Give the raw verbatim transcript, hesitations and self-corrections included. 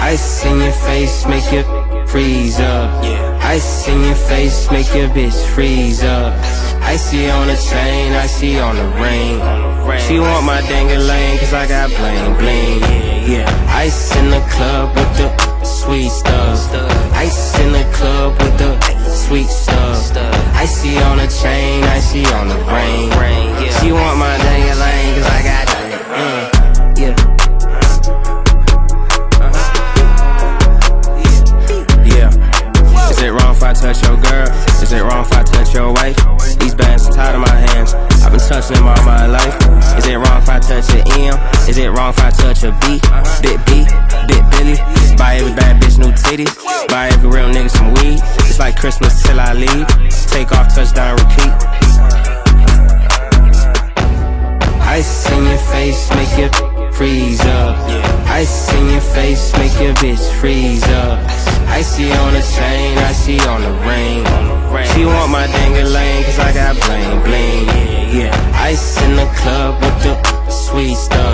Ice in your face, make you freeze up. Ice in your face, make your bitch freeze up. Icy on the chain, icy on the ring. She want my dang-a-lang cause I got bling bling. Yeah, ice in the club with the sweet stuff. Ice in the club with the sweet stuff. Icy on the chain, icy on the ring. She want my dang-a-lang cause I got uh, yeah. Yeah. Is it wrong if I touch your girl? Is it wrong if I touch your wife? These bands are tied in my hands. I've been touching them all my life. Is it wrong if I touch an M? Is it wrong if I touch a B? Big B, Big Billy. Buy every bad bitch new titties. Buy every real nigga some weed. It's like Christmas till I leave. Take off, touchdown, repeat. Ice in your face, make you freeze up. Ice in your face, make your bitch freeze up. Icy on the chain, icy on the ring. She want my dang-a-lang cause I got bling bling. Yeah, ice in the club with the sweet stuff.